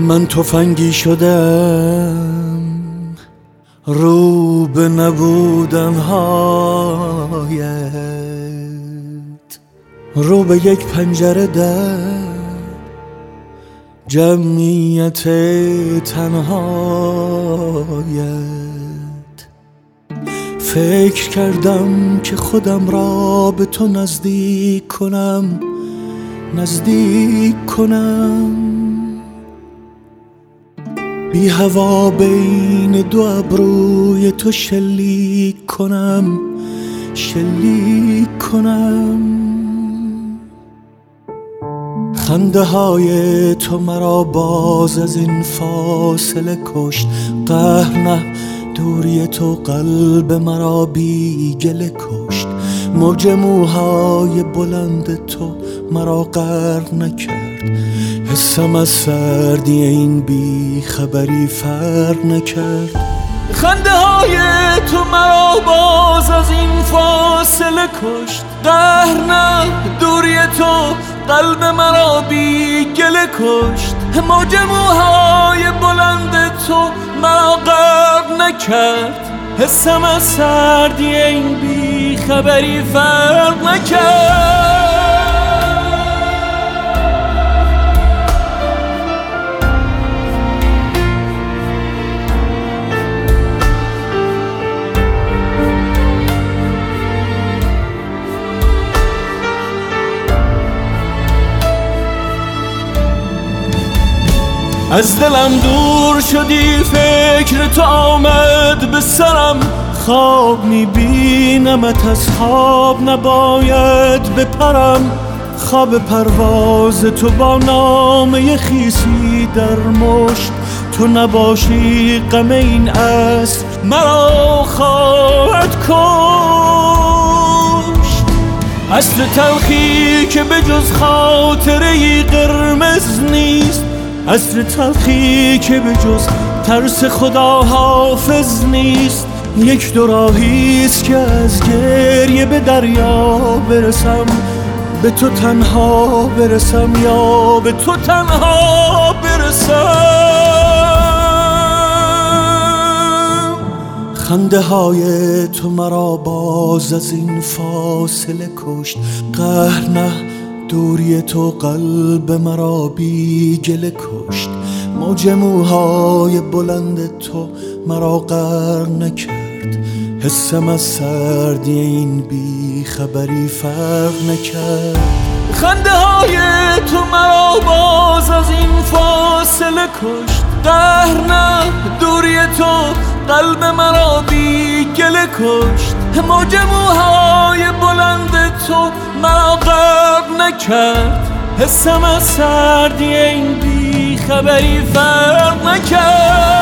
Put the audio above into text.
من تفنگی شدم رو به نبودن هایت، رو به یک پنجره در جمعیت تنهایت. فکر کردم که خودم را به تو نزدیک کنم، نزدیک کنم، بی هوا بین دو ابروی تو شلیک کنم، شلیک کنم. خنده های تو مرا باز از این فاصله کشت، قهر نه دوری تو قلب مرا بی گله کشت. موج موهای بلند تو مرا غرق نکرد، حسم از سردی این بی خبری فرق نکرد. خنده های تو مرا باز از این فاصله کشت، قهر نه دوری تو قلب مرا بی گله کشت. موج موهای بلند تو مرا غرق نکرد، حسم از سردی این بی خبری فرق نکرد. از دلم دور شدی، فکر تو آمد به سرم، خواب میبینمت از خواب نباید بپرم. خواب پرواز تو با نامه خیسی در مشت، تو نباشی غم این عصر مرا خواهد کشت. اصل تلخی که به جز خاطره قرمز نیست، عصر تلخی که به جز ترس خدا حافظ نیست. یک دو راهیست که از گریه به دریا برسم، به تو تنها برسم یا به تو تنها برسم. خنده های تو مرا باز از این فاصله کشت، قهر نه دوری تو قلب مرا بی گله کشت. موج موهای بلند تو مرا غرق نکرد، حسم از سردی این بی خبری فرق نکرد. خنده های تو مرا باز از این فاصله کشت، قهر نه دوری تو قلب مرا بی گله کشت. موج موهای بلند تو مرا غرق نکرد، حسم از سردی این بی خبری فرق نکرد.